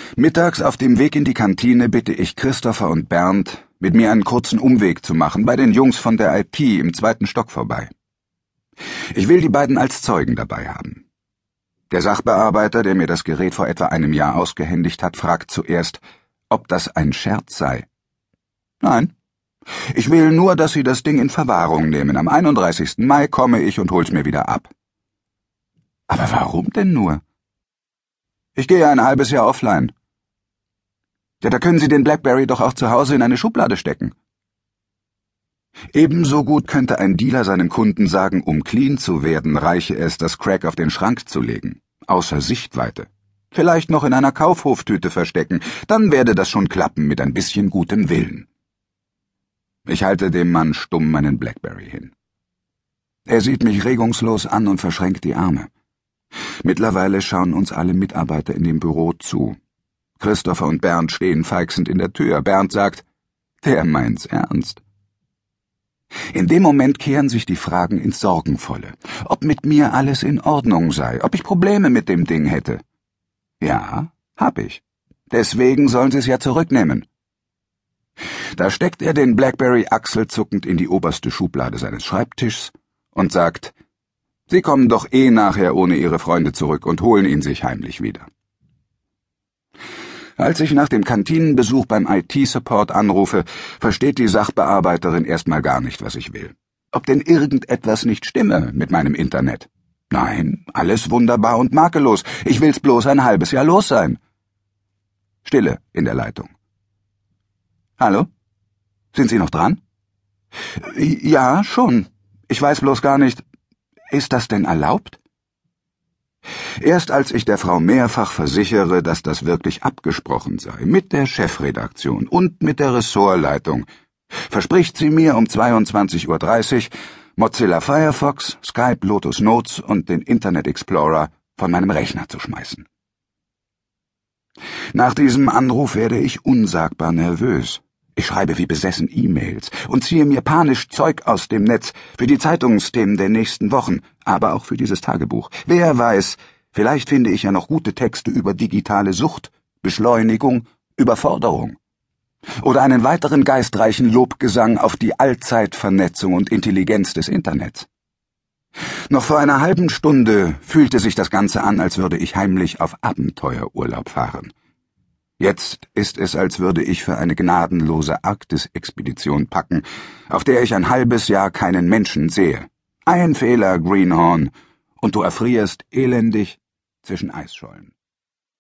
Mittags auf dem Weg in die Kantine bitte ich Christopher und Bernd, mit mir einen kurzen Umweg zu machen, bei den Jungs von der IT im 2. Stock vorbei. Ich will die beiden als Zeugen dabei haben. Der Sachbearbeiter, der mir das Gerät vor etwa einem Jahr ausgehändigt hat, fragt zuerst, ob das ein Scherz sei. Nein. Ich will nur, dass Sie das Ding in Verwahrung nehmen. Am 31. Mai komme ich und hol's mir wieder ab. Aber warum denn nur? Ich gehe ein halbes Jahr offline. Ja, da können Sie den Blackberry doch auch zu Hause in eine Schublade stecken. Ebenso gut könnte ein Dealer seinem Kunden sagen, um clean zu werden, reiche es, das Crack auf den Schrank zu legen. Außer Sichtweite. Vielleicht noch in einer Kaufhoftüte verstecken, dann werde das schon klappen mit ein bisschen gutem Willen. Ich halte dem Mann stumm meinen Blackberry hin. Er sieht mich regungslos an und verschränkt die Arme. Mittlerweile schauen uns alle Mitarbeiter in dem Büro zu. Christopher und Bernd stehen feixend in der Tür. Bernd sagt, der meint's ernst. In dem Moment kehren sich die Fragen ins Sorgenvolle. Ob mit mir alles in Ordnung sei, ob ich Probleme mit dem Ding hätte. Ja, hab ich. Deswegen sollen Sie es ja zurücknehmen. Da steckt er den Blackberry achselzuckend in die oberste Schublade seines Schreibtischs und sagt, Sie kommen doch nachher ohne Ihre Freunde zurück und holen ihn sich heimlich wieder. Als ich nach dem Kantinenbesuch beim IT-Support anrufe, versteht die Sachbearbeiterin erstmal gar nicht, was ich will. Ob denn irgendetwas nicht stimme mit meinem Internet? Nein, alles wunderbar und makellos. Ich will's bloß ein halbes Jahr los sein. Stille in der Leitung. Hallo? Sind Sie noch dran? Ja, schon. Ich weiß bloß gar nicht. Ist das denn erlaubt? Erst als ich der Frau mehrfach versichere, dass das wirklich abgesprochen sei, mit der Chefredaktion und mit der Ressortleitung, verspricht sie mir um 22:30 Uhr Mozilla Firefox, Skype, Lotus Notes und den Internet Explorer von meinem Rechner zu schmeißen. Nach diesem Anruf werde ich unsagbar nervös. Ich schreibe wie besessen E-Mails und ziehe mir panisch Zeug aus dem Netz für die Zeitungsthemen der nächsten Wochen, aber auch für dieses Tagebuch. Wer weiß, vielleicht finde ich ja noch gute Texte über digitale Sucht, Beschleunigung, Überforderung. Oder einen weiteren geistreichen Lobgesang auf die Allzeitvernetzung und Intelligenz des Internets. Noch vor einer halben Stunde fühlte sich das Ganze an, als würde ich heimlich auf Abenteuerurlaub fahren. Jetzt ist es, als würde ich für eine gnadenlose Arktis-Expedition packen, auf der ich ein halbes Jahr keinen Menschen sehe. Ein Fehler, Greenhorn, und du erfrierst elendig zwischen Eisschollen.